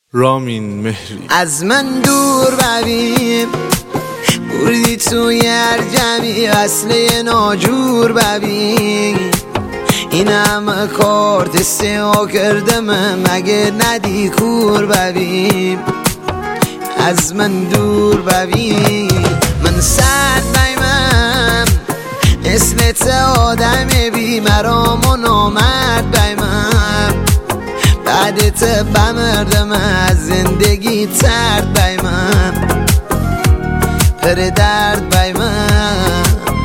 رامین مهری. از من دور ببین بردی توی هر جمعی اصله ناجور ببین این همه کارت سیاه کردم مگه ندی کور ببین از من دور ببین من سر بیمم اسمت آدم بی مرام و نامرد بیمم بعدت بمردم از زندگی ترد بیمم پر درد بیمم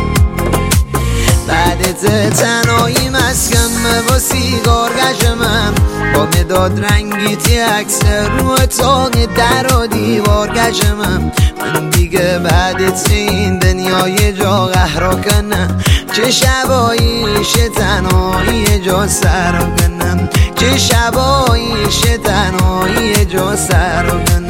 بعدت تنهایی مسکم و سیگار گشمم با مداد رنگی تی اکثر رو تاق در و دیوار گشمم من دیگه بعدت این دنیای جا قهرا کنم چه شباییش تنهایی جا سر کنم چه شباییش تنهایی جا سر کنم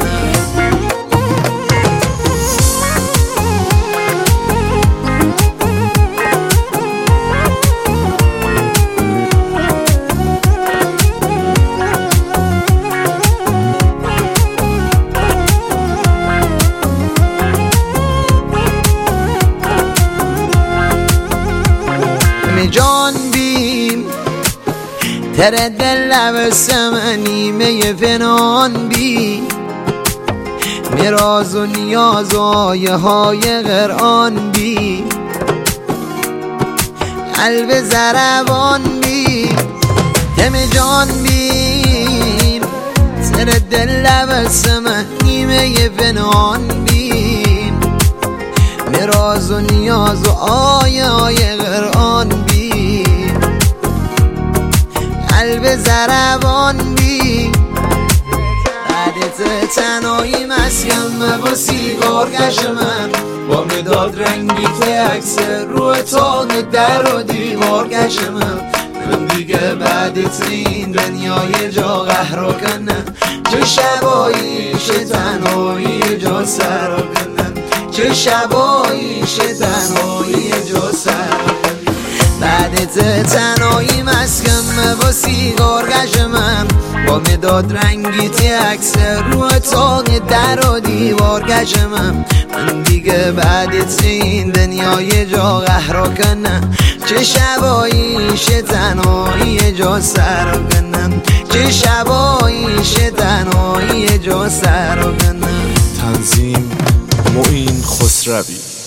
جان بیم تر دل لبسم نیمه فنان بی میراز و نیاز و آیه های قرآن بی قلب زربان بی دم جان بیم تر دل لبسم نیمه فنان بی میراز و نیاز و آیه های قرآن بی قلب زربان بی بعدت تنهایی مسکم با سیگار گشمم با مداد رنگی ته اکثر رو تاق در و دیوار گشمم من دیگه بعدت این دنیای جا قهرا کنم چه شباییش تنهایی جا سر کنم چه شباییش تنهایی جا سر بعدت تنهایی مسکم با سیگار گشمم با مداد رنگی تی اکثر رو تاق در و دیوار گشمم من دیگه بعدت این دنیای جا قهرا کنم چه شباییش تنهایی جا سر کنم چه شباییش تنهایی جا سر کنم تنظیم معین خسروی.